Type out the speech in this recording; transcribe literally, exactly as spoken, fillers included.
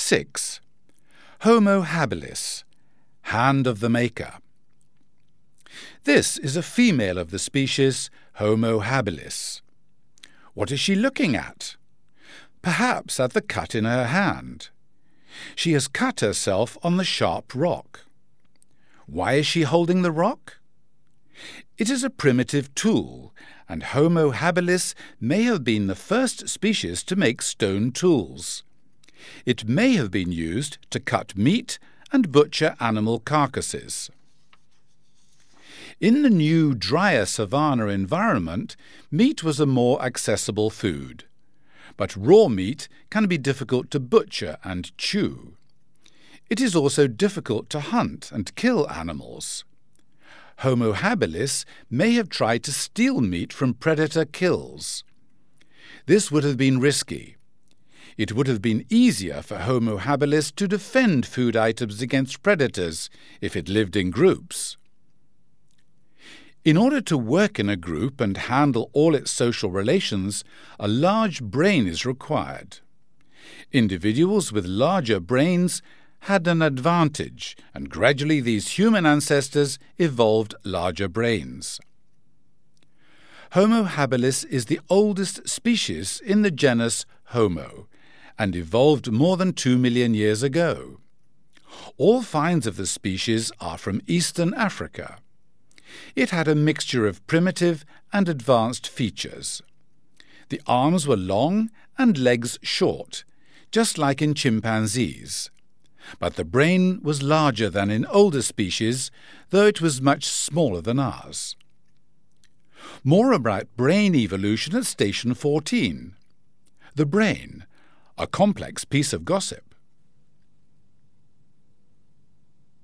six. Homo habilis, hand of the maker. This is a female of the species Homo habilis. What is she looking at? Perhaps at the cut in her hand. She has cut herself on the sharp rock. Why is she holding the rock? It is a primitive tool, and Homo habilis may have been the first species to make stone tools. It may have been used to cut meat and butcher animal carcasses. In the new, drier savanna environment, meat was a more accessible food. But raw meat can be difficult to butcher and chew. It is also difficult to hunt and kill animals. Homo habilis may have tried to steal meat from predator kills. This would have been risky. It would have been easier for Homo habilis to defend food items against predators if it lived in groups. In order to work in a group and handle all its social relations, a large brain is required. Individuals with larger brains had an advantage, and gradually these human ancestors evolved larger brains. Homo habilis is the oldest species in the genus Homo, and evolved more than two million years ago. All finds of the species are from eastern Africa. It had a mixture of primitive and advanced features. The arms were long and legs short, just like in chimpanzees. But the brain was larger than in older species, though it was much smaller than ours. More about brain evolution at Station fourteen. The brain, a complex piece of gossip.